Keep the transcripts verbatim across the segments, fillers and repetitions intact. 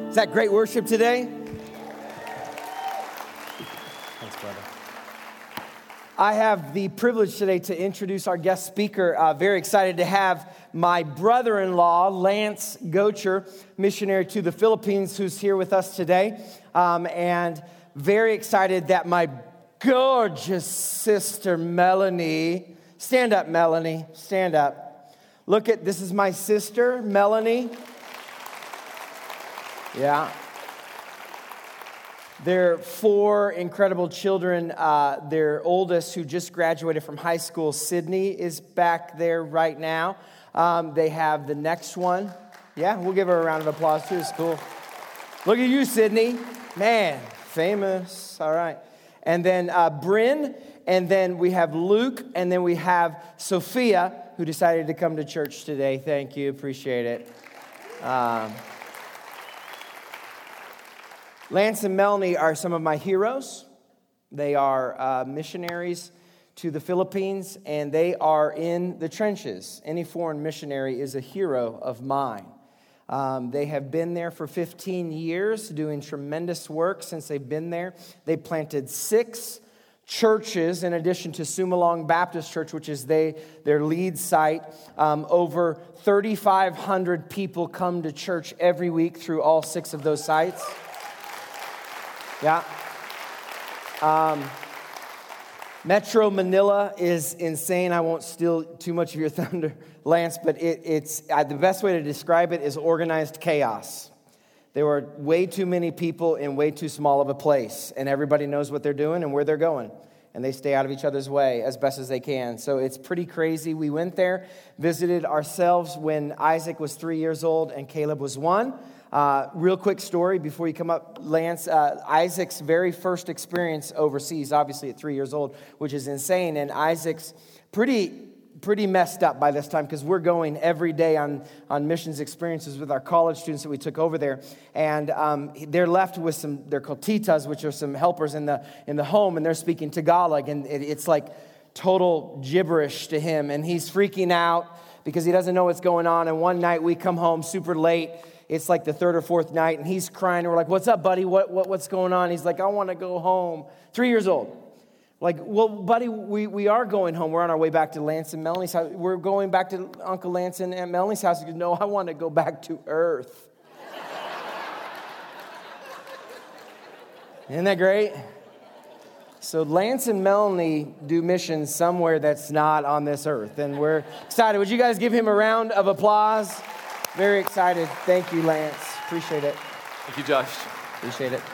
Is that great worship today? Thanks, brother. I have the privilege today to introduce our guest speaker. Uh, very excited to have my brother-in-law, Lance Gocher, missionary to the Philippines, who's here with us today. Um, and very excited that my gorgeous sister, Melanie, stand up, Melanie, stand up. Look at, this is my sister, Melanie. Yeah. They're four incredible children. Uh, their oldest, who just graduated from high school, Sydney, is back there right now. Um, they have the next one. Yeah, we'll give her a round of applause, too. It's cool. Look at you, Sydney. Man, famous. All right. And then uh, Bryn, and then we have Luke, and then we have Sophia, who decided to come to church today. Thank you. Appreciate it. Um, Lance and Melanie are some of my heroes. They are uh, missionaries to the Philippines, and they are in the trenches. Any foreign missionary is a hero of mine. Um, they have been there for fifteen years, doing tremendous work since they've been there. They planted six churches in addition to Sumalong Baptist Church, which is they their lead site. Um, over thirty-five hundred people come to church every week through all six of those sites. Yeah. Um, Metro Manila is insane. I won't steal too much of your thunder, Lance, but it, it's uh, the best way to describe it is organized chaos. There are way too many people in way too small of a place, and everybody knows what they're doing and where they're going, and they stay out of each other's way as best as they can. So it's pretty crazy. We went there, visited ourselves when Isaac was three years old and Caleb was one. Uh, real quick story before you come up, Lance. Uh, Isaac's very first experience overseas, obviously at three years old, which is insane. And Isaac's pretty pretty messed up by this time because we're going every day on, on missions experiences with our college students that we took over there. And um, they're left with some, they're called titas, which are some helpers in the in the home, and they're speaking Tagalog. And it, it's like total gibberish to him. And he's freaking out because he doesn't know what's going on. And one night we come home super late. It's like the third or fourth night, and he's crying. And we're like, what's up, buddy? What, what What's going on? He's like, I want to go home. Three years old. Like, well, buddy, we, we are going home. We're on our way back to Lance and Melanie's house. We're going back to Uncle Lance and Aunt Melanie's house. He goes, no, I want to go back to Earth. Isn't that great? So Lance and Melanie do missions somewhere that's not on this earth, and we're excited. Would you guys give him a round of applause? Very excited. Thank you, Lance. Appreciate it. Thank you, Josh. Appreciate it.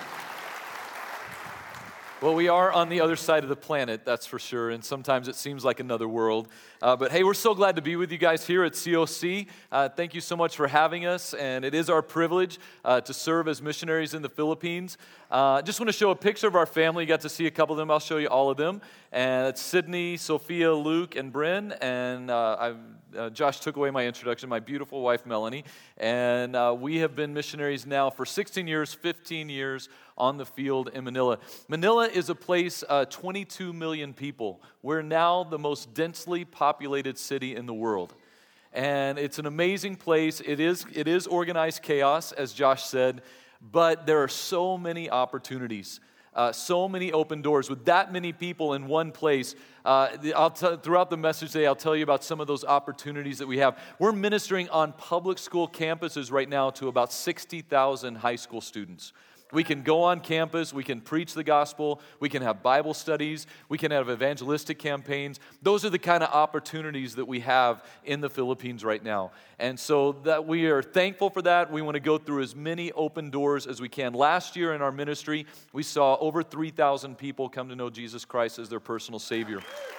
Well, we are on the other side of the planet, that's for sure, and sometimes it seems like another world. Uh, but hey, we're so glad to be with you guys here at C O C. Uh, thank you so much for having us, and it is our privilege uh, to serve as missionaries in the Philippines. I uh, just want to show a picture of our family. You got to see a couple of them. I'll show you all of them. And it's Sydney, Sophia, Luke, and Bryn. And uh, I've, uh, Josh took away my introduction, my beautiful wife, Melanie. And uh, we have been missionaries now for sixteen years, fifteen years on the field in Manila. Manila is a place, uh, twenty-two million people. We're now the most densely populated city in the world. And it's an amazing place. It is, it is organized chaos, as Josh said. But there are so many opportunities, uh, so many open doors. With that many people in one place, uh, I'll t- throughout the message today, I'll tell you about some of those opportunities that we have. We're ministering on public school campuses right now to about sixty thousand high school students. We can go on campus, we can preach the gospel, we can have Bible studies, we can have evangelistic campaigns. Those are the kind of opportunities that we have in the Philippines right now. And so that we are thankful for that. We want to go through as many open doors as we can. Last year in our ministry, we saw over three thousand people come to know Jesus Christ as their personal Savior.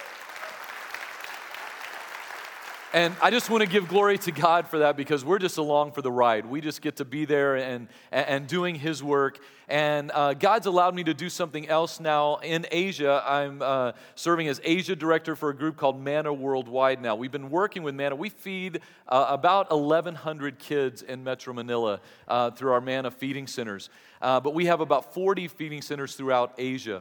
And I just want to give glory to God for that because we're just along for the ride. We just get to be there and, and doing His work. And uh, God's allowed me to do something else now in Asia. I'm uh, serving as Asia director for a group called Manna Worldwide now. We've been working with Manna. We feed uh, about eleven hundred kids in Metro Manila uh, through our Manna feeding centers. Uh, but we have about forty feeding centers throughout Asia.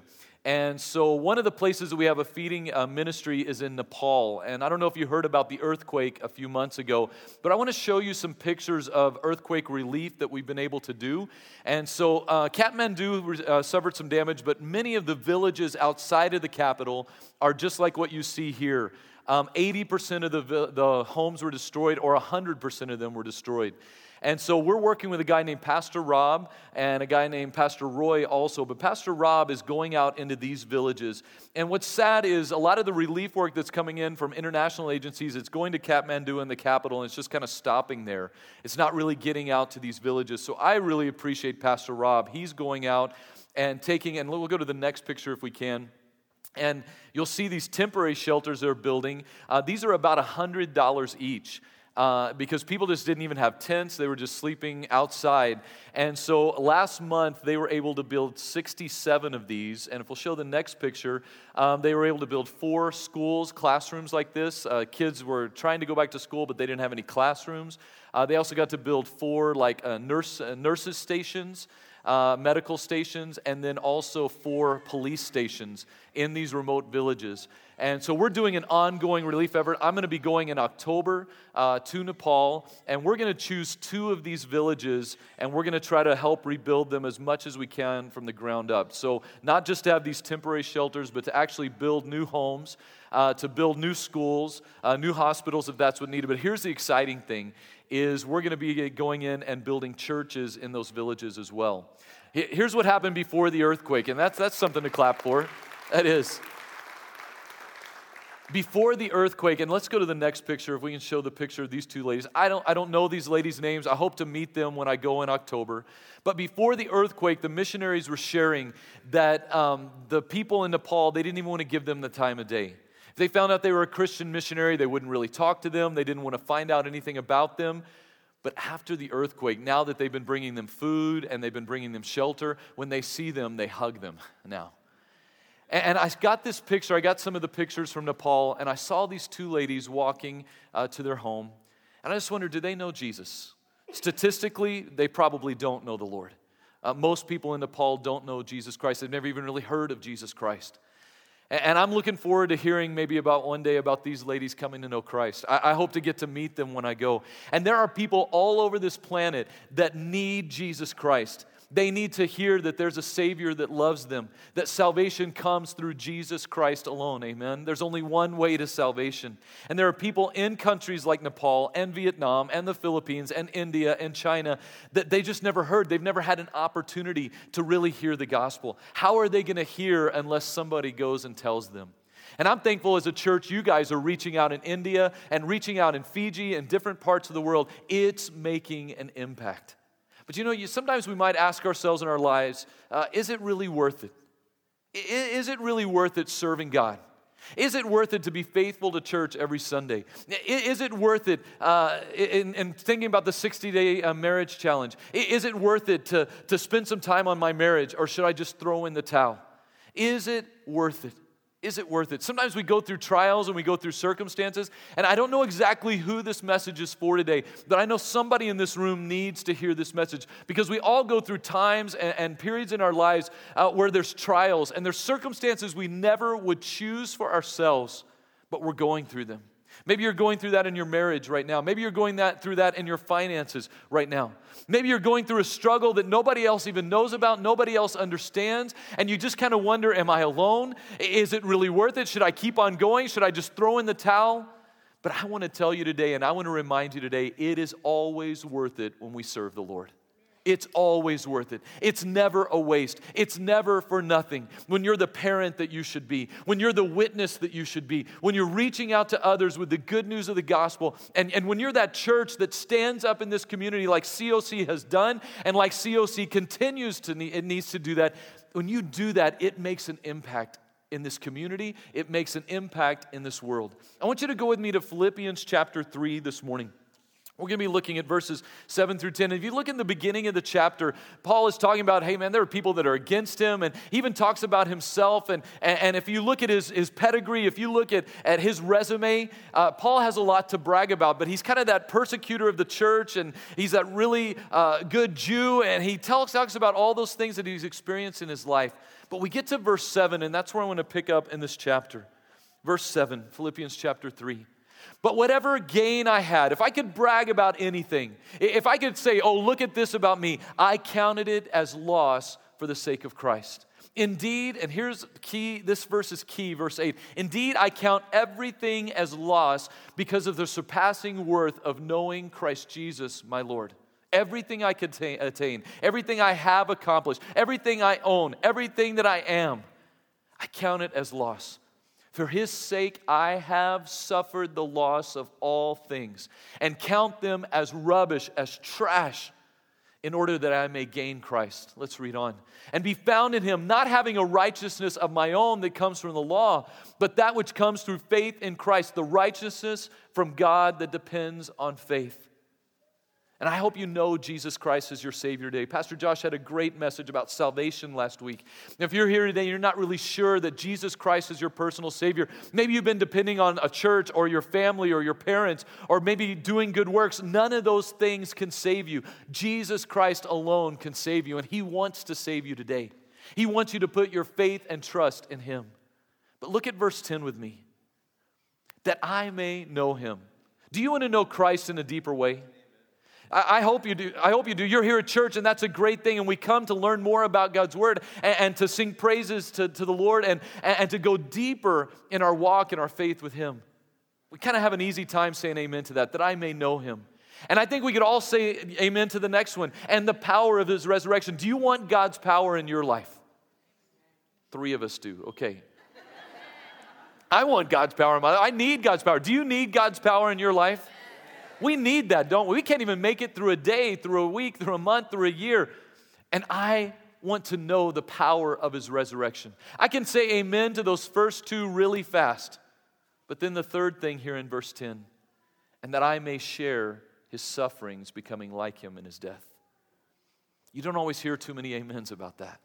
And so one of the places that we have a feeding uh, ministry is in Nepal. And I don't know if you heard about the earthquake a few months ago, but I want to show you some pictures of earthquake relief that we've been able to do. And so uh, Kathmandu uh, suffered some damage, but many of the villages outside of the capital are just like what you see here. Um, eighty percent of the, the homes were destroyed, or one hundred percent of them were destroyed. And so we're working with a guy named Pastor Rob and a guy named Pastor Roy also. But Pastor Rob is going out into these villages. And what's sad is a lot of the relief work that's coming in from international agencies, it's going to Kathmandu in the capital, and it's just kind of stopping there. It's not really getting out to these villages. So I really appreciate Pastor Rob. He's going out and taking, and we'll go to the next picture if we can. And you'll see these temporary shelters they're building. Uh, these are about one hundred dollars each. Uh, because people just didn't even have tents. They were just sleeping outside. And so last month, they were able to build sixty-seven of these. And if we'll show the next picture, um, they were able to build four schools, classrooms like this. Uh, kids were trying to go back to school, but they didn't have any classrooms. Uh, they also got to build four like uh, nurse, uh, nurses stations, uh, medical stations, and then also four police stations in these remote villages. And so we're doing an ongoing relief effort. I'm going to be going in October uh, to Nepal, and we're going to choose two of these villages, and we're going to try to help rebuild them as much as we can from the ground up. So not just to have these temporary shelters, but to actually build new homes, uh, to build new schools, uh, new hospitals if that's what needed. But here's the exciting thing, is we're going to be going in and building churches in those villages as well. Here's what happened before the earthquake, and that's that's something to clap for. That is. Before the earthquake, and let's go to the next picture, if we can show the picture of these two ladies. I don't, I don't know these ladies' names. I hope to meet them when I go in October. But before the earthquake, the missionaries were sharing that um, the people in Nepal, they didn't even want to give them the time of day. If they found out they were a Christian missionary, they wouldn't really talk to them. They didn't want to find out anything about them. But after the earthquake, now that they've been bringing them food and they've been bringing them shelter, when they see them, they hug them now. And I got this picture, I got some of the pictures from Nepal, and I saw these two ladies walking uh, to their home. And I just wondered, do they know Jesus? Statistically, they probably don't know the Lord. Uh, most people in Nepal don't know Jesus Christ. They've never even really heard of Jesus Christ. And, and I'm looking forward to hearing maybe about one day about these ladies coming to know Christ. I, I hope to get to meet them when I go. And there are people all over this planet that need Jesus Christ. They need to hear that there's a Savior that loves them, that salvation comes through Jesus Christ alone, amen? There's only one way to salvation. And there are people in countries like Nepal and Vietnam and the Philippines and India and China that they just never heard. They've never had an opportunity to really hear the gospel. How are they going to hear unless somebody goes and tells them? And I'm thankful as a church, you guys are reaching out in India and reaching out in Fiji and different parts of the world. It's making an impact. But you know, you, sometimes we might ask ourselves in our lives, uh, is it really worth it? I, is it really worth it serving God? Is it worth it to be faithful to church every Sunday? Is it worth it uh, in, in thinking about the sixty-day uh, marriage challenge? Is it worth it to, to spend some time on my marriage, or should I just throw in the towel? Is it worth it? Is it worth it? Sometimes we go through trials and we go through circumstances, and I don't know exactly who this message is for today, but I know somebody in this room needs to hear this message, because we all go through times and, and periods in our lives uh, where there's trials and there's circumstances we never would choose for ourselves, but we're going through them. Maybe you're going through that in your marriage right now. Maybe you're going that through that in your finances right now. Maybe you're going through a struggle that nobody else even knows about, nobody else understands, and you just kind of wonder, am I alone? Is it really worth it? Should I keep on going? Should I just throw in the towel? But I want to tell you today, and I want to remind you today, it is always worth it when we serve the Lord. It's always worth it. It's never a waste. It's never for nothing. When you're the parent that you should be, when you're the witness that you should be, when you're reaching out to others with the good news of the gospel, and, and when you're that church that stands up in this community like C O C has done, and like C O C continues to need, it needs to do that, when you do that, it makes an impact in this community. It makes an impact in this world. I want you to go with me to Philippians chapter three this morning. We're going to be looking at verses seven through ten. If you look in the beginning of the chapter, Paul is talking about, hey man, there are people that are against him, and he even talks about himself. And, and, and if you look at his, his pedigree, if you look at, at his resume, uh, Paul has a lot to brag about, but he's kind of that persecutor of the church, and he's that really uh, good Jew, and he tells, talks about all those things that he's experienced in his life. But we get to verse seven, and that's where I want to pick up in this chapter. Verse seven, Philippians chapter three. But whatever gain I had, if I could brag about anything, if I could say, oh, look at this about me, I counted it as loss for the sake of Christ. Indeed, and here's key, this verse is key, verse eight. Indeed, I count everything as loss because of the surpassing worth of knowing Christ Jesus, my Lord. Everything I could attain, everything I have accomplished, everything I own, everything that I am, I count it as loss. For his sake, I have suffered the loss of all things and count them as rubbish, as trash, in order that I may gain Christ. Let's read on. And be found in him, not having a righteousness of my own that comes from the law, but that which comes through faith in Christ, the righteousness from God that depends on faith. And I hope you know Jesus Christ as your Savior today. Pastor Josh had a great message about salvation last week. If you're here today and you're not really sure that Jesus Christ is your personal Savior, maybe you've been depending on a church or your family or your parents or maybe doing good works. None of those things can save you. Jesus Christ alone can save you, and he wants to save you today. He wants you to put your faith and trust in him. But look at verse ten with me. That I may know him. Do you want to know Christ in a deeper way? I hope you do. I hope you do. You're here at church, and that's a great thing. And we come to learn more about God's word and, and to sing praises to, to the Lord and, and, and to go deeper in our walk and our faith with him. We kind of have an easy time saying amen to that, that I may know him. And I think we could all say amen to the next one, and the power of his resurrection. Do you want God's power in your life? Three of us do. Okay. I want God's power in my life. I need God's power. Do you need God's power in your life? We need that, don't we? We can't even make it through a day, through a week, through a month, through a year. And I want to know the power of his resurrection. I can say amen to those first two really fast. But then the third thing here in verse ten, and that I may share his sufferings, becoming like him in his death. You don't always hear too many amens about that.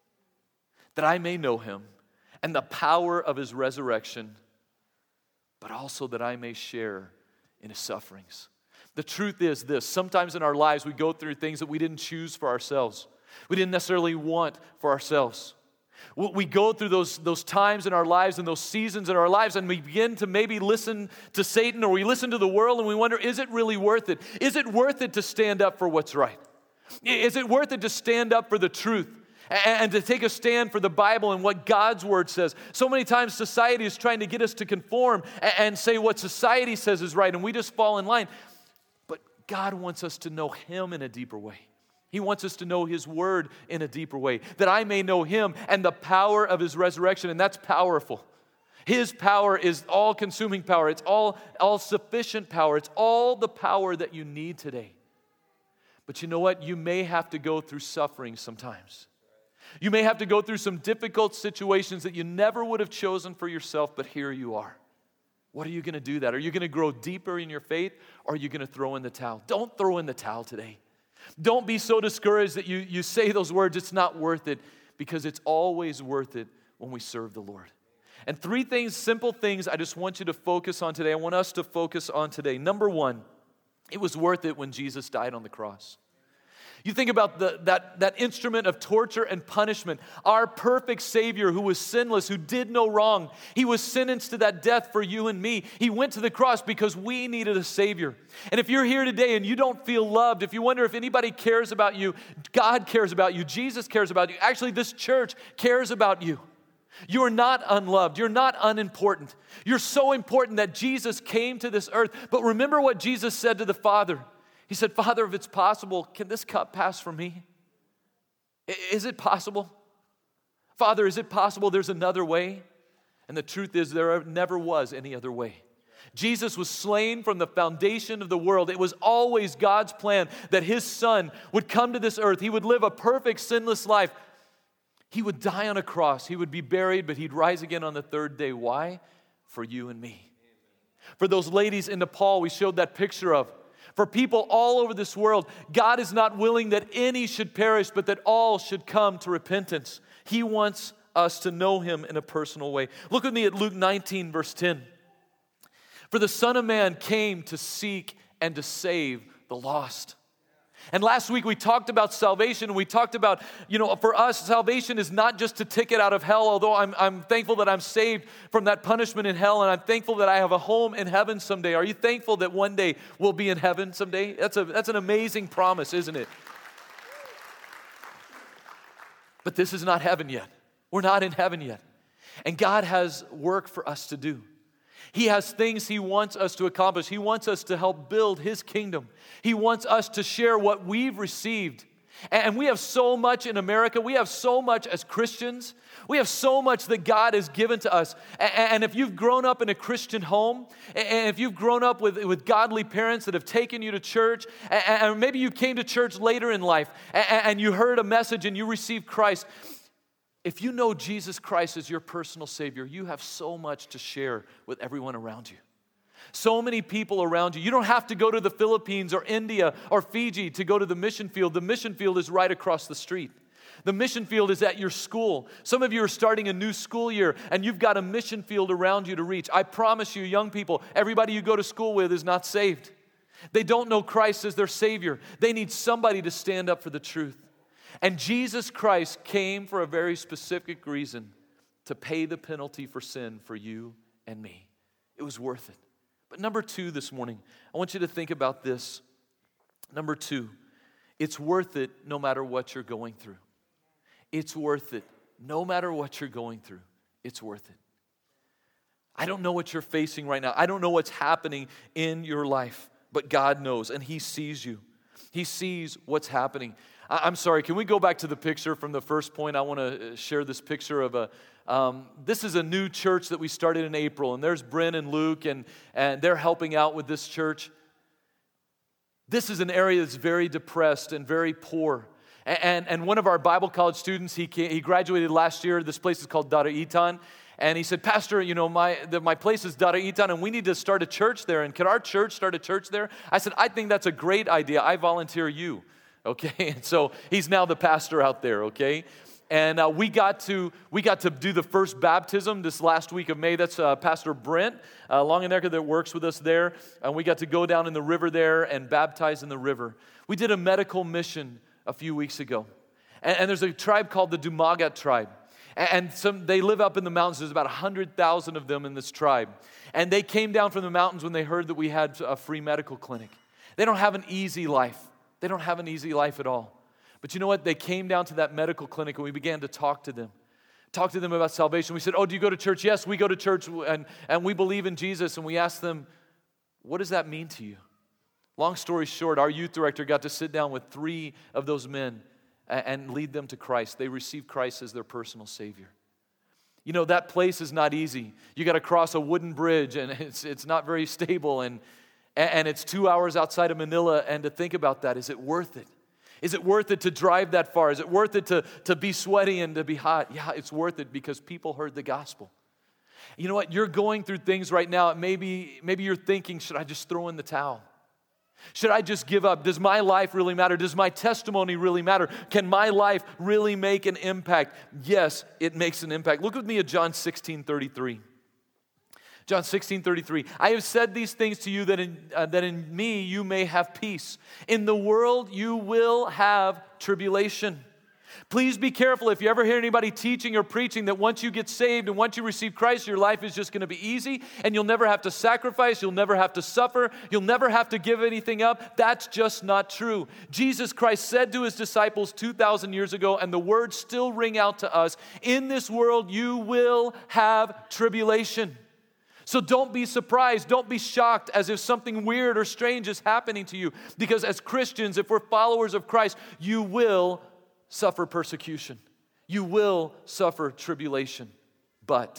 That I may know him and the power of his resurrection, but also that I may share in his sufferings. The truth is this: sometimes in our lives we go through things that we didn't choose for ourselves. We didn't necessarily want for ourselves. We go through those, those times in our lives and those seasons in our lives, and we begin to maybe listen to Satan, or we listen to the world, and we wonder, is it really worth it? Is it worth it to stand up for what's right? Is it worth it to stand up for the truth? And to take a stand for the Bible and what God's word says. So many times society is trying to get us to conform and say what society says is right, and we just fall in line. But God wants us to know him in a deeper way. He wants us to know his word in a deeper way, that I may know him and the power of his resurrection, and that's powerful. His power is all-consuming power. It's all, all-sufficient power. It's all the power that you need today. But you know what? You may have to go through suffering sometimes. You may have to go through some difficult situations that you never would have chosen for yourself, but here you are. What are you going to do that? Are you going to grow deeper in your faith, or are you going to throw in the towel? Don't throw in the towel today. Don't be so discouraged that you, you say those words, it's not worth it, because it's always worth it when we serve the Lord. And three things, simple things, I just want you to focus on today. I want us to focus on today. Number one, it was worth it when Jesus died on the cross. You think about the, that, that instrument of torture and punishment, our perfect Savior who was sinless, who did no wrong. He was sentenced to that death for you and me. He went to the cross because we needed a Savior. And if you're here today and you don't feel loved, if you wonder if anybody cares about you, God cares about you, Jesus cares about you. Actually, this church cares about you. You are not unloved. You're not unimportant. You're so important that Jesus came to this earth. But remember what Jesus said to the Father. He said, Father, if it's possible, can this cup pass from me? Is it possible? Father, is it possible there's another way? And the truth is there never was any other way. Jesus was slain from the foundation of the world. It was always God's plan that his Son would come to this earth. He would live a perfect, sinless life. He would die on a cross. He would be buried, but he'd rise again on the third day. Why? For you and me. For those ladies in Nepal we showed that picture of. For people all over this world, God is not willing that any should perish, but that all should come to repentance. He wants us to know Him in a personal way. Look with me at Luke nineteen, verse ten. For the Son of Man came to seek and to save the lost. And last week we talked about salvation. We talked about, you know, for us, salvation is not just a ticket out of hell, although I'm, I'm thankful that I'm saved from that punishment in hell, and I'm thankful that I have a home in heaven someday. Are you thankful that one day we'll be in heaven someday? That's a that's an amazing promise, isn't it? But this is not heaven yet. We're not in heaven yet. And God has work for us to do. He has things He wants us to accomplish. He wants us to help build His kingdom. He wants us to share what we've received. And we have so much in America. We have so much as Christians. We have so much that God has given to us. And if you've grown up in a Christian home, and if you've grown up with, with godly parents that have taken you to church, and maybe you came to church later in life, and you heard a message and you received Christ, if you know Jesus Christ as your personal Savior, you have so much to share with everyone around you. So many people around you. You don't have to go to the Philippines or India or Fiji to go to the mission field. The mission field is right across the street. The mission field is at your school. Some of you are starting a new school year and you've got a mission field around you to reach. I promise you, young people, everybody you go to school with is not saved. They don't know Christ as their Savior. They need somebody to stand up for the truth. And Jesus Christ came for a very specific reason, to pay the penalty for sin for you and me. It was worth it. But number two this morning, I want you to think about this. Number two, it's worth it no matter what you're going through. It's worth it no matter what you're going through. It's worth it. I don't know what you're facing right now. I don't know what's happening in your life, but God knows, and He sees you. He sees what's happening. I'm sorry, can we go back to the picture from the first point? I want to share this picture of a, um, this is a new church that we started in April, and there's Bryn and Luke, and, and they're helping out with this church. This is an area that's very depressed and very poor. And, and, and one of our Bible college students, he, came, he graduated last year. This place is called Daraitan. And he said, Pastor, you know, my the, my place is Daraitan, and we need to start a church there. And could our church start a church there? I said, I think that's a great idea. I volunteer you. Okay, and so he's now the pastor out there, okay? And uh, we got to we got to do the first baptism this last week of May. That's uh, Pastor Brent uh, Longenecker that works with us there. And we got to go down in the river there and baptize in the river. We did a medical mission a few weeks ago. And, and there's a tribe called the Dumagat tribe. And, and some they live up in the mountains. There's about one hundred thousand of them in this tribe. And they came down from the mountains when they heard that we had a free medical clinic. They don't have an easy life. They don't have an easy life at all. But you know what? They came down to that medical clinic and we began to talk to them. Talk to them about salvation. We said, oh, do you go to church? Yes, we go to church and, and we believe in Jesus. And we asked them, what does that mean to you? Long story short, our youth director got to sit down with three of those men and, and lead them to Christ. They received Christ as their personal Savior. You know, that place is not easy. You got to cross a wooden bridge and it's, it's not very stable and And it's two hours outside of Manila, and to think about that, is it worth it? Is it worth it to drive that far? Is it worth it to, to be sweaty and to be hot? Yeah, it's worth it because people heard the gospel. You know what? You're going through things right now. Maybe, maybe you're thinking, should I just throw in the towel? Should I just give up? Does my life really matter? Does my testimony really matter? Can my life really make an impact? Yes, it makes an impact. Look with me at John sixteen thirty-three. John sixteen thirty-three, I have said these things to you that in, uh, that in me you may have peace. In the world you will have tribulation. Please be careful if you ever hear anybody teaching or preaching that once you get saved and once you receive Christ, your life is just going to be easy and you'll never have to sacrifice, you'll never have to suffer, you'll never have to give anything up. That's just not true. Jesus Christ said to His disciples two thousand years ago, and the words still ring out to us, in this world you will have tribulation. So don't be surprised, don't be shocked as if something weird or strange is happening to you. Because as Christians, if we're followers of Christ, you will suffer persecution. You will suffer tribulation. But,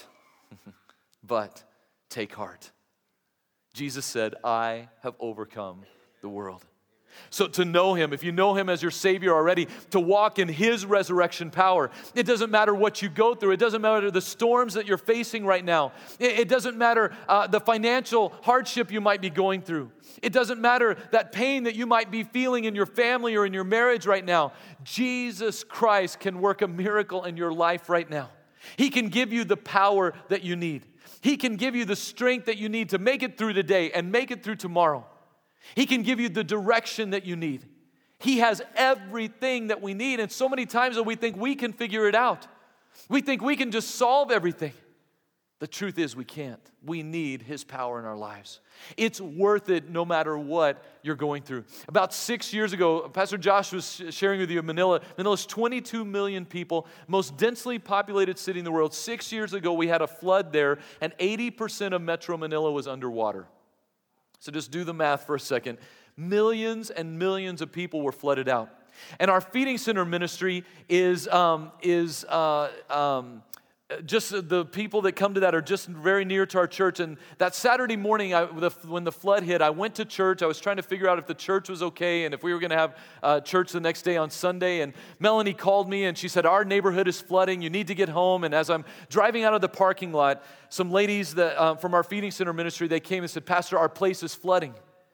but, take heart. Jesus said, I have overcome the world. So to know him, if you know him as your Savior already, to walk in his resurrection power. It doesn't matter what you go through. It doesn't matter the storms that you're facing right now. It, it doesn't matter uh, the financial hardship you might be going through. It doesn't matter that pain that you might be feeling in your family or in your marriage right now. Jesus Christ can work a miracle in your life right now. He can give you the power that you need. He can give you the strength that you need to make it through today and make it through tomorrow. He can give you the direction that you need. He has everything that we need. And so many times that we think we can figure it out. We think we can just solve everything. The truth is we can't. We need his power in our lives. It's worth it no matter what you're going through. About six years ago, Pastor Josh was sharing with you in Manila. Manila's twenty-two million people, most densely populated city in the world. Six years ago, we had a flood there, and eighty percent of Metro Manila was underwater. So just do the math for a second. Millions and millions of people were flooded out. And our feeding center ministry is, um, is uh, um, just the people that come to that are just very near to our church. And that Saturday morning, I, the, when the flood hit, I went to church. I was trying to figure out if the church was okay and if we were going to have uh, church the next day on Sunday. And Melanie called me and she said, our neighborhood is flooding. You need to get home. And as I'm driving out of the parking lot, some ladies that, uh, from our feeding center ministry, they came and said, Pastor, our place is flooding.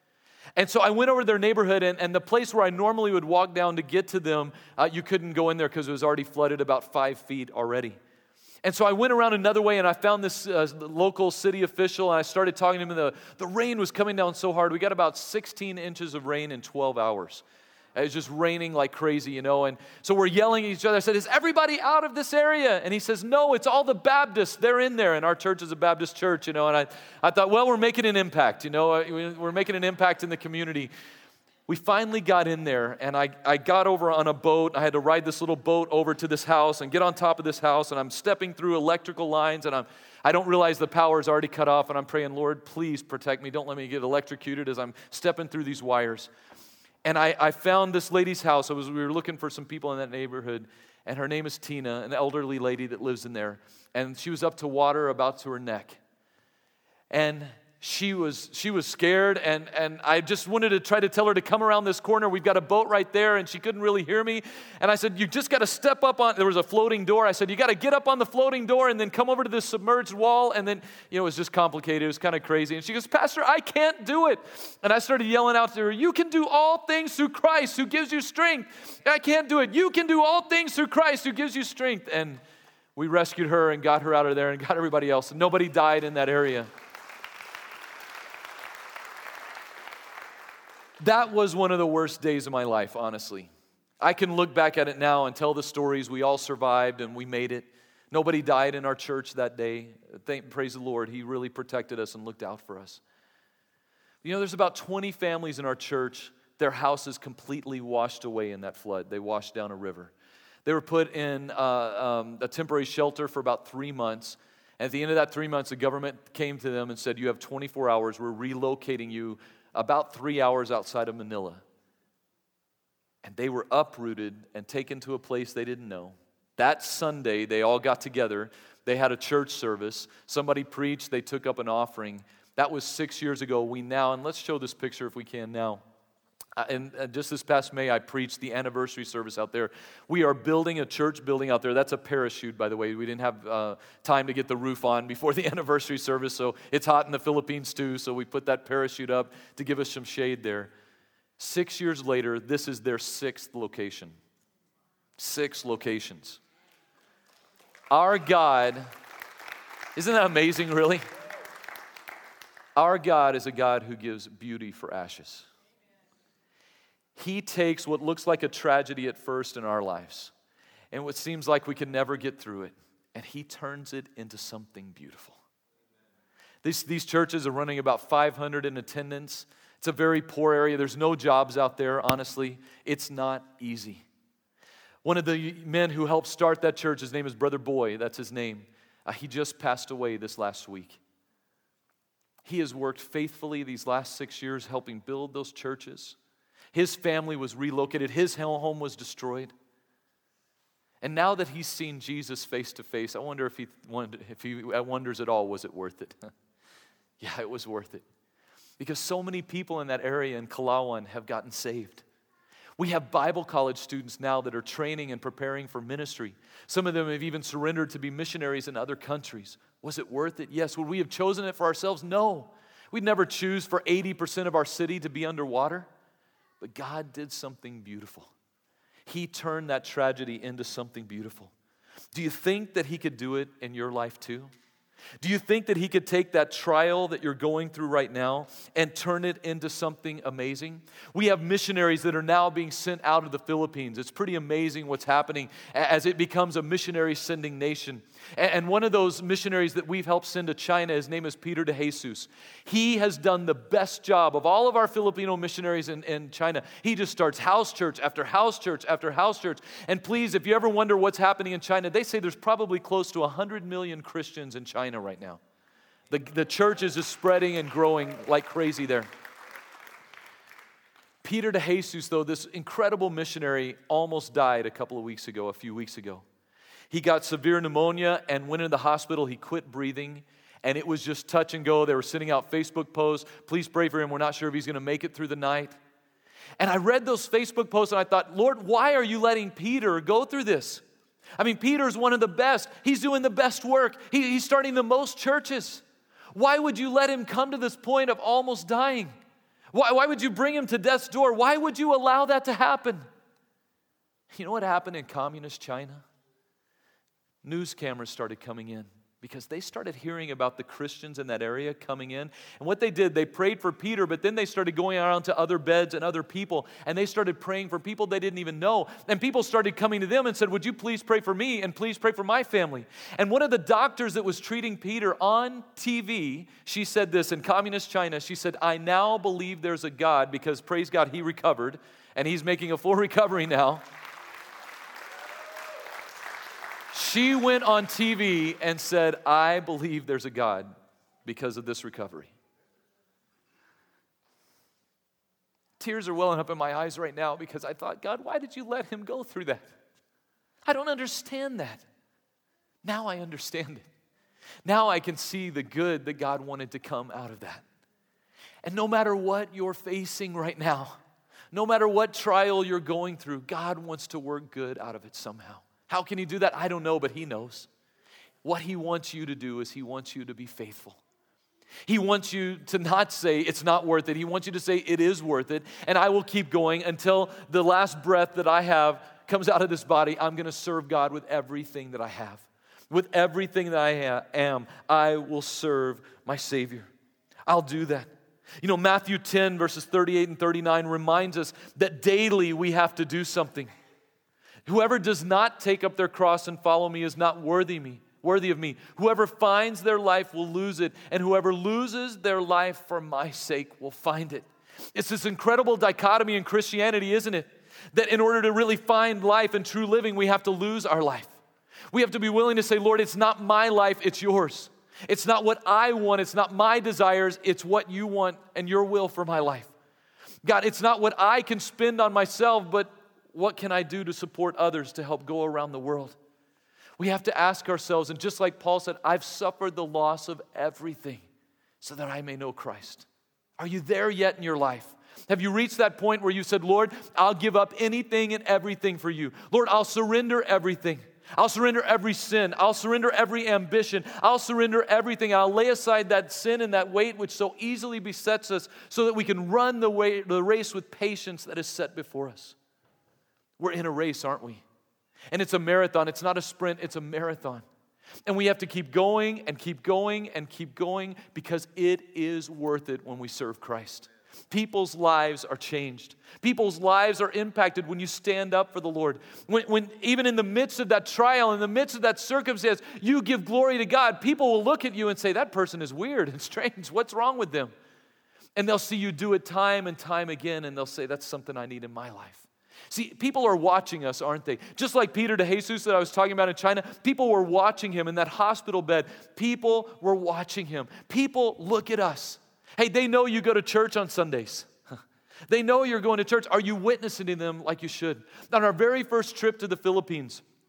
And so I went over to their neighborhood, and, and the place where I normally would walk down to get to them, uh, you couldn't go in there because it was already flooded about five feet already. And so I went around another way, and I found this uh, local city official, and I started talking to him, and the, the rain was coming down so hard. We got about sixteen inches of rain in twelve hours. It was just raining like crazy, you know. And so we're yelling at each other. I said, is everybody out of this area? And he says, no, it's all the Baptists. They're in there. And our church is a Baptist church, you know. And I, I thought, well, we're making an impact, you know. We're making an impact in the community. We finally got in there, and I, I got over on a boat. I had to ride this little boat over to this house and get on top of this house, and I'm stepping through electrical lines, and I'm, I don't realize the power is already cut off, and I'm praying, Lord, please protect me. Don't let me get electrocuted as I'm stepping through these wires. And I, I found this lady's house. I was, we were looking for some people in that neighborhood, and her name is Tina, an elderly lady that lives in there. And she was up to water about to her neck. And she was she was scared, and, and I just wanted to try to tell her to come around this corner. We've got a boat right there, and she couldn't really hear me. And I said, you just got to step up on, there was a floating door. I said, you got to get up on the floating door and then come over to this submerged wall. And then, you know, it was just complicated. It was kind of crazy. And she goes, Pastor, I can't do it. And I started yelling out to her, you can do all things through Christ who gives you strength. I can't do it. You can do all things through Christ who gives you strength. And we rescued her and got her out of there and got everybody else. And nobody died in that area. That was one of the worst days of my life, honestly. I can look back at it now and tell the stories. We all survived and we made it. Nobody died in our church that day. Thank, praise the Lord. He really protected us and looked out for us. You know, there's about twenty families in our church. Their houses completely washed away in that flood. They washed down a river. They were put in uh, um, a temporary shelter for about three months. At the end of that three months, the government came to them and said, you have twenty-four hours. We're relocating you about three hours outside of Manila. And they were uprooted and taken to a place they didn't know. That Sunday, they all got together. They had a church service. Somebody preached. They took up an offering. That was six years ago. We now, and let's show this picture if we can now. Uh, and uh, just this past May, I preached the anniversary service out there. We are building a church building out there. That's a parachute, by the way. We didn't have uh, time to get the roof on before the anniversary service, so it's hot in the Philippines too, so we put that parachute up to give us some shade there. Six years later, this is their sixth location. Six locations. Our God, isn't that amazing, really? Our God is a God who gives beauty for ashes. He takes what looks like a tragedy at first in our lives and what seems like we can never get through it, and He turns it into something beautiful. These, these churches are running about five hundred in attendance. It's a very poor area. There's no jobs out there, honestly. It's not easy. One of the men who helped start that church, his name is Brother Boy, that's his name. Uh, he just passed away this last week. He has worked faithfully these last six years helping build those churches. His family was relocated. His home was destroyed. And now that he's seen Jesus face to face, I wonder if he, if he wonders at all, was it worth it? Yeah, it was worth it. because so many people in that area in Kalauan have gotten saved. We have Bible college students now that are training and preparing for ministry. Some of them have even surrendered to be missionaries in other countries. Was it worth it? Yes. Would we have chosen it for ourselves? No. We'd never choose for eighty percent of our city to be underwater. But God did something beautiful. He turned that tragedy into something beautiful. Do you think that He could do it in your life too? Do you think that He could take that trial that you're going through right now and turn it into something amazing? We have missionaries that are now being sent out of the Philippines. It's pretty amazing what's happening as it becomes a missionary sending nation. And one of those missionaries that we've helped send to China, his name is Peter de Jesus. He has done the best job of all of our Filipino missionaries in, in China. He just starts house church after house church after house church. And please, if you ever wonder what's happening in China, they say there's probably close to one hundred million Christians in China right now. The, the church is just spreading and growing like crazy there. Peter de Jesus, though, this incredible missionary, almost died a couple of weeks ago, a few weeks ago. He got severe pneumonia and went into the hospital. He quit breathing, and it was just touch and go. They were sending out Facebook posts. Please pray for him. We're not sure if he's going to make it through the night. And I read those Facebook posts, and I thought, Lord, why are you letting Peter go through this? I mean, Peter's one of the best. He's doing the best work. He, he's starting the most churches. Why would you let him come to this point of almost dying? Why, why would you bring him to death's door? Why would you allow that to happen? You know what happened in communist China? News cameras started coming in because they started hearing about the Christians in that area coming in. And what they did, they prayed for Peter, but then they started going around to other beds and other people, and they started praying for people they didn't even know. And people started coming to them and said, would you please pray for me and please pray for my family? And one of the doctors that was treating Peter on T V, she said this in communist China, she said, I now believe there's a God because, praise God, he recovered, and he's making a full recovery now. She went on T V and said, I believe there's a God because of this recovery. Tears are welling up in my eyes right now because I thought, God, why did you let him go through that? I don't understand that. Now I understand it. Now I can see the good that God wanted to come out of that. And no matter what you're facing right now, no matter what trial you're going through, God wants to work good out of it somehow. How can he do that? I don't know, but he knows. What he wants you to do is he wants you to be faithful. He wants you to not say it's not worth it. He wants you to say it is worth it, and I will keep going until the last breath that I have comes out of this body. I'm going to serve God with everything that I have. With everything that I ha- am, I will serve my Savior. I'll do that. You know, Matthew ten, verses thirty-eight and thirty-nine reminds us that daily we have to do something. Whoever does not take up their cross and follow me is not worthy me, worthy of me. Whoever finds their life will lose it, and whoever loses their life for my sake will find it. It's this incredible dichotomy in Christianity, isn't it? That in order to really find life and true living, we have to lose our life. We have to be willing to say, Lord, it's not my life, it's yours. It's not what I want, it's not my desires, it's what you want and your will for my life. God, it's not what I can spend on myself, but what can I do to support others to help go around the world? We have to ask ourselves, and just like Paul said, I've suffered the loss of everything so that I may know Christ. Are you there yet in your life? Have you reached that point where you said, Lord, I'll give up anything and everything for you. Lord, I'll surrender everything. I'll surrender every sin. I'll surrender every ambition. I'll surrender everything. I'll lay aside that sin and that weight which so easily besets us so that we can run the, way, the race with patience that is set before us. We're in a race, aren't we? And it's a marathon. It's not a sprint. It's a marathon. And we have to keep going and keep going and keep going because it is worth it when we serve Christ. People's lives are changed. People's lives are impacted when you stand up for the Lord. When, when even in the midst of that trial, in the midst of that circumstance, you give glory to God, people will look at you and say, that person is weird and strange. What's wrong with them? And they'll see you do it time and time again, and they'll say, that's something I need in my life. See, people are watching us, aren't they? Just like Peter de Jesus that I was talking about in China, people were watching him in that hospital bed. People were watching him. People look at us. Hey, they know you go to church on Sundays. They know you're going to church. Are you witnessing to them like you should? On our very first trip to the Philippines,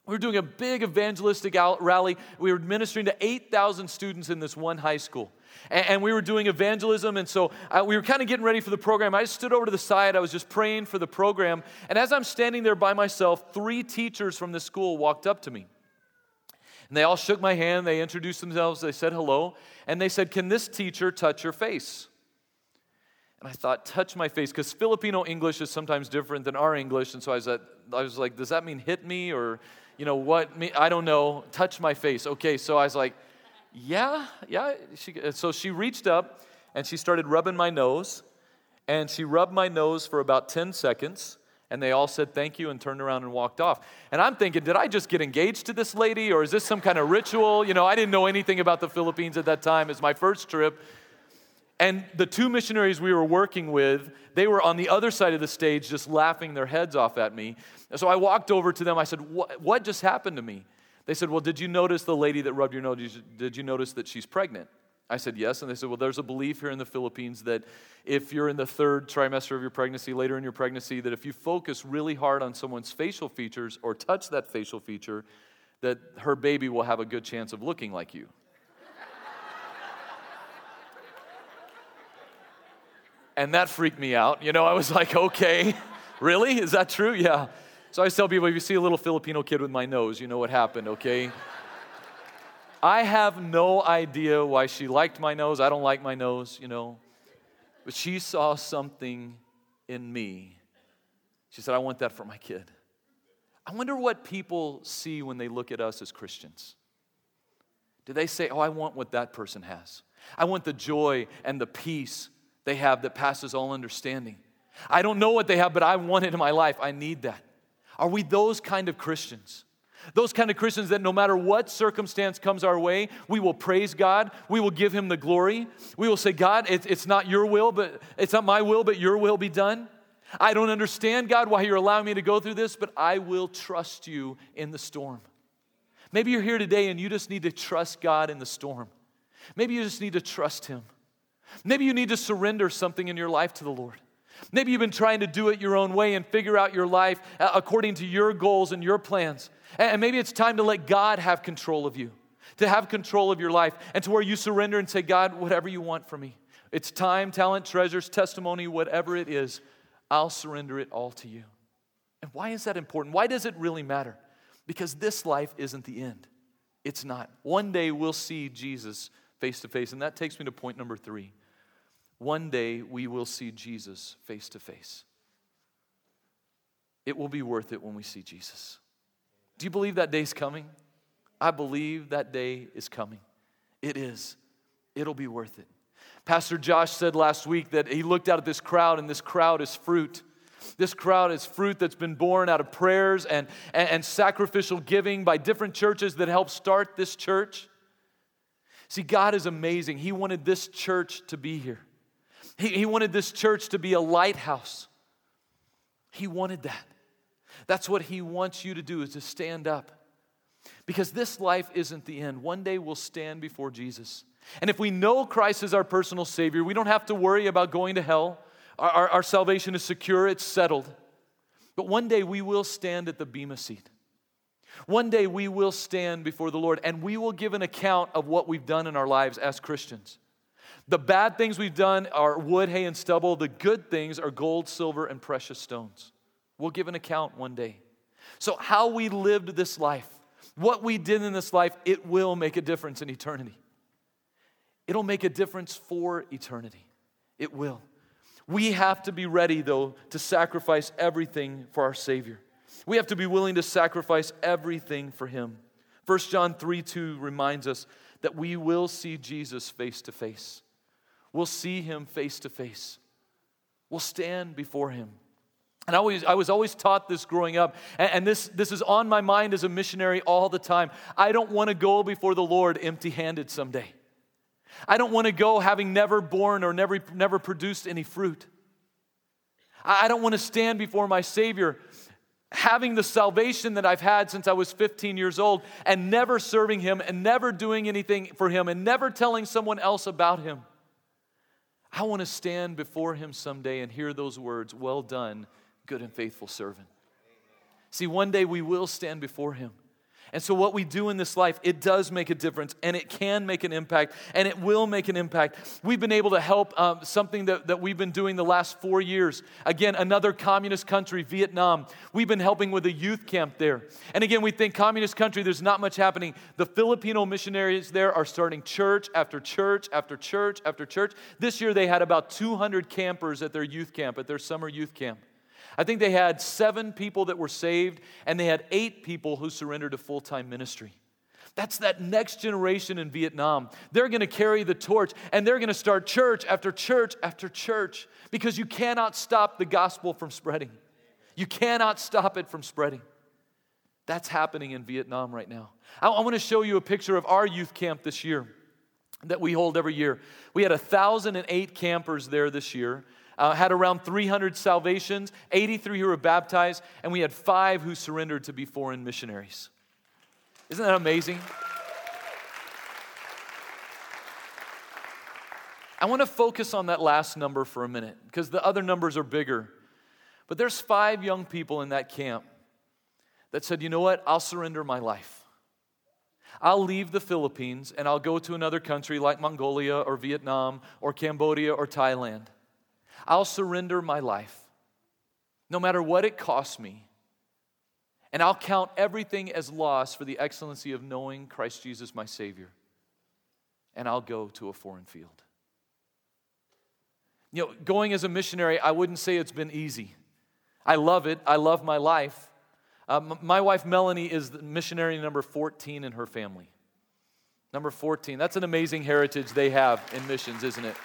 We were doing a big evangelistic out rally. We were ministering to eight thousand students in this one high school. And, and we were doing evangelism, and so uh, we were kind of getting ready for the program. I just stood over to the side. I was just praying for the program. And as I'm standing there by myself, three teachers from the school walked up to me. And they all shook my hand. They introduced themselves. They said hello. And they said, "Can this teacher touch your face?" And I thought, touch my face, because Filipino English is sometimes different than our English. And so I was, at, I was like, does that mean hit me or, you know, what? Me? I don't know. Touch my face. Okay, so I was like, yeah, yeah. She, so she reached up and she started rubbing my nose. And she rubbed my nose for about ten seconds. And they all said thank you and turned around and walked off. And I'm thinking, did I just get engaged to this lady, or is this some kind of ritual? You know, I didn't know anything about the Philippines at that time. It's my first trip. And the two missionaries we were working with, they were on the other side of the stage just laughing their heads off at me. And so I walked over to them. I said, what, what just happened to me? They said, well, did you notice the lady that rubbed your nose? Did you notice that she's pregnant? I said, yes. And they said, well, there's a belief here in the Philippines that if you're in the third trimester of your pregnancy, later in your pregnancy, that if you focus really hard on someone's facial features or touch that facial feature, that her baby will have a good chance of looking like you. And that freaked me out. You know, I was like, okay, really? Is that true? Yeah. So I always tell people, if you see a little Filipino kid with my nose, you know what happened, okay? I have no idea why she liked my nose. I don't like my nose, you know. But she saw something in me. She said, I want that for my kid. I wonder what people see when they look at us as Christians. Do they say, oh, I want what that person has? I want the joy and the peace they have that passes all understanding. I don't know what they have, but I want it in my life. I need that. Are we those kind of Christians? Those kind of Christians that no matter what circumstance comes our way, we will praise God. We will give Him the glory. We will say, God, it's, it's not your will, but it's not my will, but your will be done. I don't understand, God, why you're allowing me to go through this, but I will trust you in the storm. Maybe you're here today and you just need to trust God in the storm. Maybe you just need to trust Him. Maybe you need to surrender something in your life to the Lord. Maybe you've been trying to do it your own way and figure out your life according to your goals and your plans. And maybe it's time to let God have control of you, to have control of your life, and to where you surrender and say, God, whatever you want from me. It's time, talent, treasures, testimony, whatever it is, I'll surrender it all to you. And why is that important? Why does it really matter? Because this life isn't the end. It's not. One day we'll see Jesus face to face, and that takes me to point number three. One day we will see Jesus face to face. It will be worth it when we see Jesus. Do you believe that day's coming? I believe that day is coming. It is. It'll be worth it. Pastor Josh said last week that he looked out at this crowd, and this crowd is fruit. This crowd is fruit that's been born out of prayers and, and, and sacrificial giving by different churches that helped start this church. See, God is amazing. He wanted this church to be here. He, he wanted this church to be a lighthouse. He wanted that. That's what He wants you to do, is to stand up. Because this life isn't the end. One day we'll stand before Jesus. And if we know Christ is our personal Savior, we don't have to worry about going to hell. Our, our, our salvation is secure, it's settled. But one day we will stand at the Bema seat. One day we will stand before the Lord, and we will give an account of what we've done in our lives as Christians. The bad things we've done are wood, hay, and stubble. The good things are gold, silver, and precious stones. We'll give an account one day. So how we lived this life, what we did in this life, it will make a difference in eternity. It'll make a difference for eternity. It will. We have to be ready, though, to sacrifice everything for our Savior. We have to be willing to sacrifice everything for Him. First John three two reminds us that we will see Jesus face to face. We'll see Him face to face. We'll stand before Him. And I, always, I was always taught this growing up, and, and this, this is on my mind as a missionary all the time. I don't want to go before the Lord empty-handed someday. I don't want to go having never borne or never, never produced any fruit. I, I don't want to stand before my Savior having the salvation that I've had since I was fifteen years old and never serving Him and never doing anything for Him and never telling someone else about Him. I want to stand before Him someday and hear those words, well done, good and faithful servant. See, one day we will stand before Him. And so what we do in this life, it does make a difference, and it can make an impact, and it will make an impact. We've been able to help um, something that, that we've been doing the last four years. Again, another communist country, Vietnam. We've been helping with a youth camp there. And again, we think communist country, there's not much happening. The Filipino missionaries there are starting church after church after church after church. This year they had about two hundred campers at their youth camp, at their summer youth camp. I think they had seven people that were saved, and they had eight people who surrendered to full-time ministry. That's that next generation in Vietnam. They're going to carry the torch, and they're going to start church after church after church, because you cannot stop the gospel from spreading. You cannot stop it from spreading. That's happening in Vietnam right now. I, I want to show you a picture of our youth camp this year that we hold every year. We had one thousand eight campers there this year. Uh, had around three hundred salvations, eighty-three who were baptized, and we had five who surrendered to be foreign missionaries. Isn't that amazing? I want to focus on that last number for a minute, because the other numbers are bigger. But there's five young people in that camp that said, you know what, I'll surrender my life. I'll leave the Philippines and I'll go to another country like Mongolia or Vietnam or Cambodia or Thailand. I'll surrender my life, no matter what it costs me, and I'll count everything as loss for the excellency of knowing Christ Jesus, my Savior, and I'll go to a foreign field. You know, going as a missionary, I wouldn't say it's been easy. I love it. I love my life. Um, my wife, Melanie, is the missionary number fourteen in her family. Number fourteen. That's an amazing heritage they have in missions, isn't it?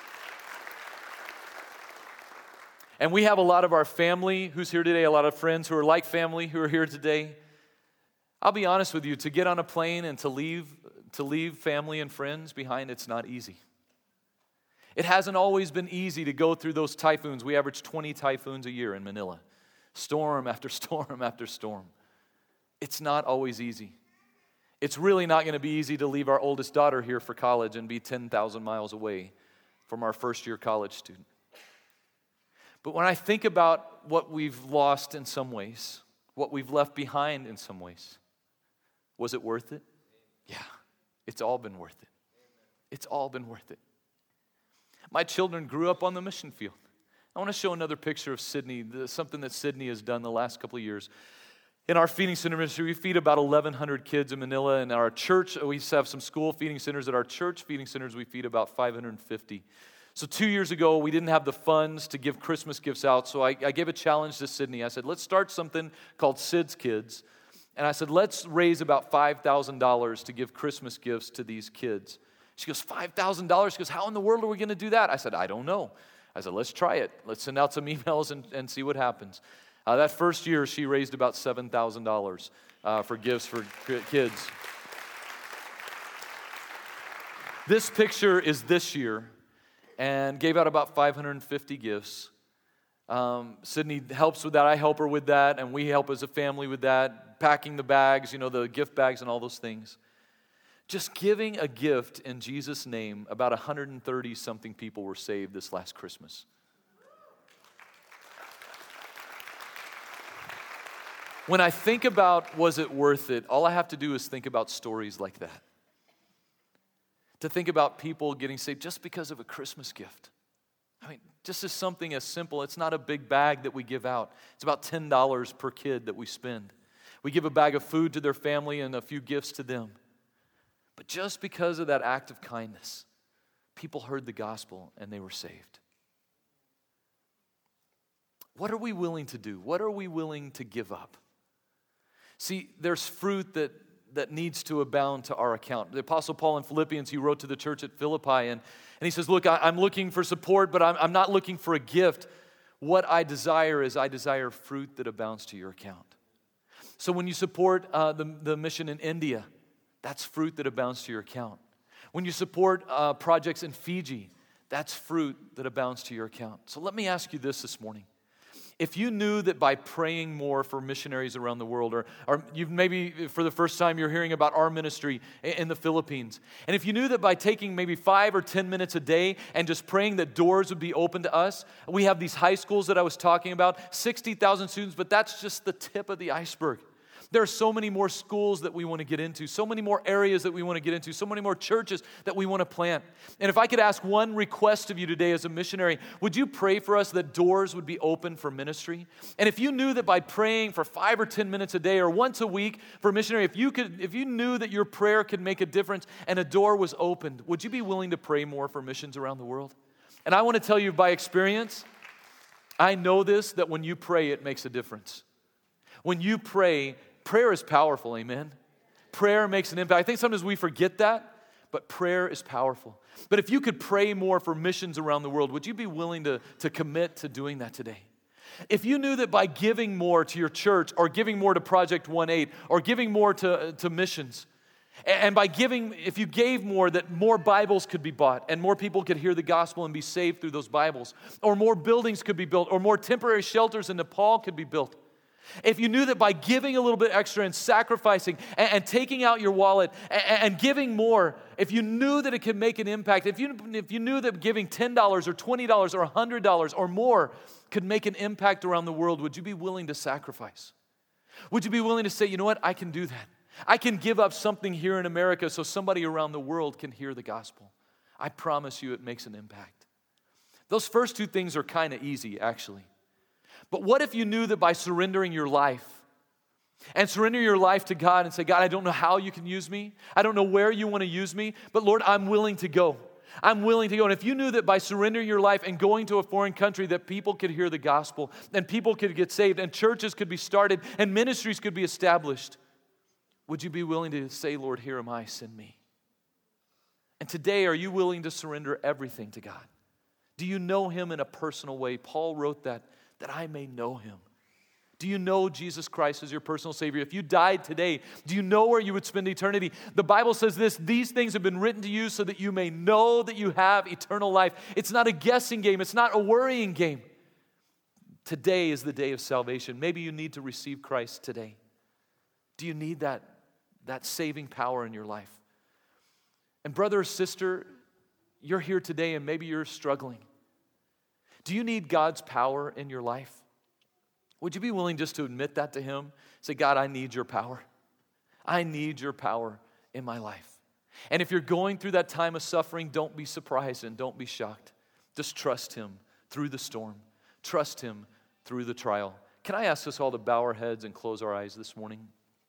And we have a lot of our family who's here today, a lot of friends who are like family who are here today. I'll be honest with you, to get on a plane and to leave, to leave family and friends behind, it's not easy. It hasn't always been easy to go through those typhoons. We average twenty typhoons a year in Manila. Storm after storm after storm. It's not always easy. It's really not going to be easy to leave our oldest daughter here for college and be ten thousand miles away from our first year college student. But when I think about what we've lost in some ways, what we've left behind in some ways, was it worth it? Yeah, it's all been worth it. It's all been worth it. My children grew up on the mission field. I want to show another picture of Sydney, something that Sydney has done the last couple of years. In our feeding center ministry, we feed about eleven hundred kids in Manila. And our church, we have some school feeding centers. At our church feeding centers, we feed about five hundred fifty. So two years ago, we didn't have the funds to give Christmas gifts out, so I, I gave a challenge to Sydney. I said, let's start something called Sid's Kids. And I said, let's raise about five thousand dollars to give Christmas gifts to these kids. She goes, five thousand dollars? She goes, how in the world are we going to do that? I said, I don't know. I said, let's try it. Let's send out some emails and, and see what happens. Uh, that first year, she raised about seven thousand dollars uh, for gifts for kids. This picture is this year, and gave out about five hundred fifty gifts. Um, Sydney helps with that. I help her with that, and we help as a family with that, packing the bags, you know, the gift bags and all those things. Just giving a gift in Jesus' name, about one hundred thirty-something people were saved this last Christmas. When I think about was it worth it, all I have to do is think about stories like that. To think about people getting saved just because of a Christmas gift. I mean, just as something as simple, it's not a big bag that we give out. It's about ten dollars per kid that we spend. We give a bag of food to their family and a few gifts to them. But just because of that act of kindness, people heard the gospel and they were saved. What are we willing to do? What are we willing to give up? See, there's fruit that that needs to abound to our account. The Apostle Paul in Philippians, he wrote to the church at Philippi, and, and he says, look, I, I'm looking for support, but I'm, I'm not looking for a gift. What I desire is I desire fruit that abounds to your account. So when you support uh, the, the mission in India, that's fruit that abounds to your account. When you support uh, projects in Fiji, that's fruit that abounds to your account. So let me ask you this this morning. If you knew that by praying more for missionaries around the world, or, or you've maybe for the first time you're hearing about our ministry in the Philippines, and if you knew that by taking maybe five or ten minutes a day and just praying that doors would be open to us, we have these high schools that I was talking about, sixty thousand students, but that's just the tip of the iceberg. There are so many more schools that we want to get into, so many more areas that we want to get into, so many more churches that we want to plant. And if I could ask one request of you today as a missionary, would you pray for us that doors would be open for ministry? And if you knew that by praying for five or ten minutes a day or once a week for missionary, if you could, if you knew that your prayer could make a difference and a door was opened, would you be willing to pray more for missions around the world? And I want to tell you by experience, I know this, that when you pray, it makes a difference. When you pray, prayer is powerful, amen? Prayer makes an impact. I think sometimes we forget that, but prayer is powerful. But if you could pray more for missions around the world, would you be willing to, to commit to doing that today? If you knew that by giving more to your church or giving more to Project one eight or giving more to, to missions, and by giving, if you gave more, that more Bibles could be bought and more people could hear the gospel and be saved through those Bibles, or more buildings could be built, or more temporary shelters in Nepal could be built. If you knew that by giving a little bit extra and sacrificing and, and taking out your wallet and, and giving more, if you knew that it could make an impact, if you, if you knew that giving ten dollars or twenty dollars or one hundred dollars or more could make an impact around the world, would you be willing to sacrifice? Would you be willing to say, you know what, I can do that. I can give up something here in America so somebody around the world can hear the gospel. I promise you it makes an impact. Those first two things are kind of easy, actually. But what if you knew that by surrendering your life and surrender your life to God and say, God, I don't know how you can use me. I don't know where you want to use me, but Lord, I'm willing to go. I'm willing to go. And if you knew that by surrendering your life and going to a foreign country that people could hear the gospel and people could get saved and churches could be started and ministries could be established, would you be willing to say, Lord, here am I, send me? And today, are you willing to surrender everything to God? Do you know Him in a personal way? Paul wrote that, that I may know Him. Do you know Jesus Christ as your personal Savior? If you died today, do you know where you would spend eternity? The Bible says this, these things have been written to you so that you may know that you have eternal life. It's not a guessing game. It's not a worrying game. Today is the day of salvation. Maybe you need to receive Christ today. Do you need that, that saving power in your life? And brother or sister, you're here today and maybe you're struggling. Do you need God's power in your life? Would you be willing just to admit that to Him? Say, God, I need your power. I need your power in my life. And if you're going through that time of suffering, don't be surprised and don't be shocked. Just trust Him through the storm. Trust Him through the trial. Can I ask us all to bow our heads and close our eyes this morning?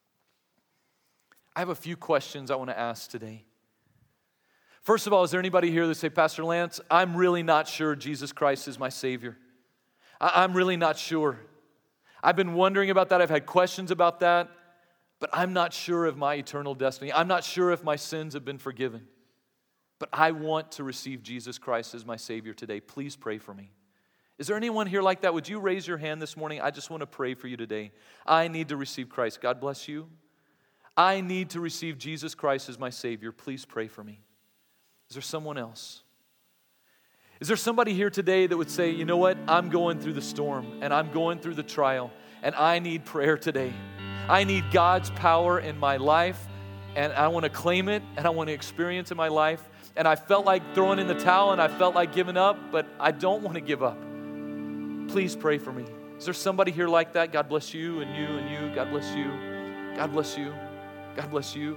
I have a few questions I want to ask today. First of all, is there anybody here that say, Pastor Lance, I'm really not sure Jesus Christ is my Savior. I'm really not sure. I've been wondering about that. I've had questions about that, but I'm not sure of my eternal destiny. I'm not sure if my sins have been forgiven, but I want to receive Jesus Christ as my Savior today. Please pray for me. Is there anyone here like that? Would you raise your hand this morning? I just want to pray for you today. I need to receive Christ. God bless you. I need to receive Jesus Christ as my Savior. Please pray for me. Is there someone else? Is there somebody here today that would say, you know what, I'm going through the storm and I'm going through the trial and I need prayer today. I need God's power in my life and I want to claim it and I want to experience it in my life. And I felt like throwing in the towel and I felt like giving up, but I don't want to give up. Please pray for me. Is there somebody here like that? God bless you and you and you. God bless you. God bless you. God bless you.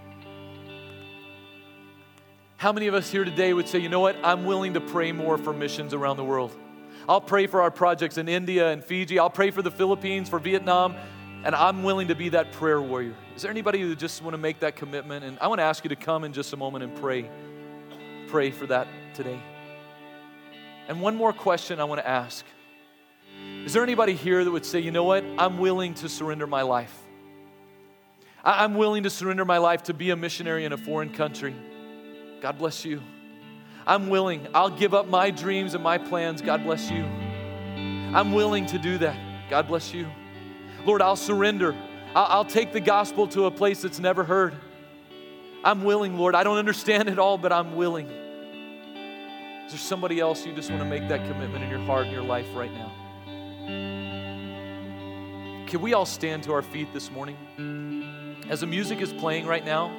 How many of us here today would say, you know what, I'm willing to pray more for missions around the world. I'll pray for our projects in India and Fiji. I'll pray for the Philippines, for Vietnam, and I'm willing to be that prayer warrior. Is there anybody who just want to make that commitment? And I want to ask you to come in just a moment and pray. Pray for that today. And one more question I want to ask. Is there anybody here that would say, you know what, I'm willing to surrender my life. I'm willing to surrender my life to be a missionary in a foreign country. God bless you. I'm willing. I'll give up my dreams and my plans. God bless you. I'm willing to do that. God bless you. Lord, I'll surrender. I'll, I'll take the gospel to a place that's never heard. I'm willing, Lord. I don't understand it all, but I'm willing. Is there somebody else you just want to make that commitment in your heart and your life right now? Can we all stand to our feet this morning? As the music is playing right now,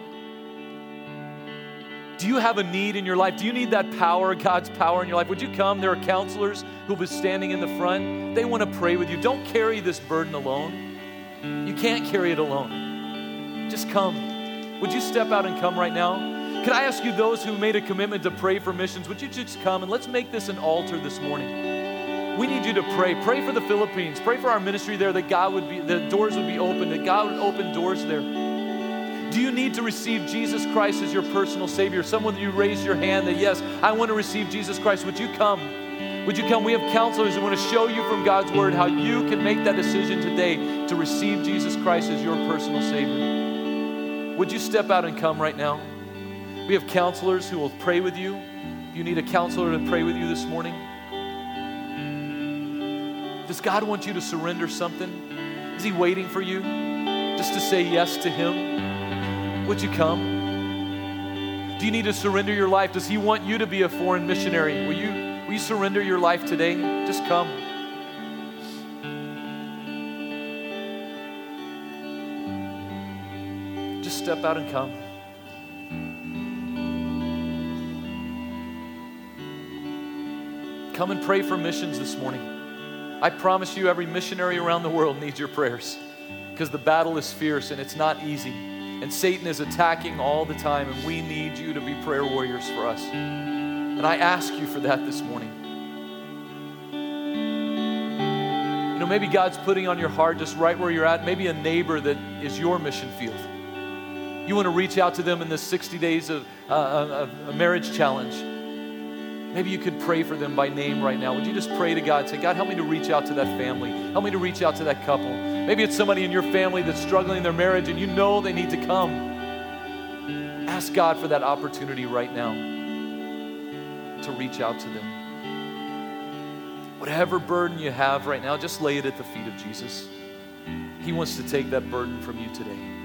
do you have a need in your life? Do you need that power, God's power in your life? Would you come? There are counselors who'll be standing in the front. They want to pray with you. Don't carry this burden alone. You You can't carry it alone. Just come. Would you step out and come right now? Could I ask you, those who made a commitment to pray for missions, would you just come and let's make this an altar this morning? We need you to pray. Pray for the Philippines. Pray for our ministry there, that God would be, the doors would be open, that God would open doors there. Do you need to receive Jesus Christ as your personal Savior? Someone, you raised your hand that, yes, I want to receive Jesus Christ. Would you come? Would you come? We have counselors who want to show you from God's Word how you can make that decision today to receive Jesus Christ as your personal Savior. Would you step out and come right now? We have counselors who will pray with you. If you need a counselor to pray with you this morning. Does God want you to surrender something? Is He waiting for you just to say yes to Him? Would you come? Do you need to surrender your life? Does He want you to be a foreign missionary? Will you, will you surrender your life today? Just come. Just step out and come. Come and pray for missions this morning. I promise you, every missionary around the world needs your prayers, because the battle is fierce and it's not easy. And Satan is attacking all the time, and we need you to be prayer warriors for us. And I ask you for that this morning. You know, maybe God's putting on your heart, just right where you're at, maybe a neighbor that is your mission field. You want to reach out to them in this sixty days of uh, a, a marriage challenge. Maybe you could pray for them by name right now. Would you just pray to God? Say, God, help me to reach out to that family. Help me to reach out to that couple. Maybe it's somebody in your family that's struggling in their marriage and you know they need to come. Ask God for that opportunity right now to reach out to them. Whatever burden you have right now, just lay it at the feet of Jesus. He wants to take that burden from you today.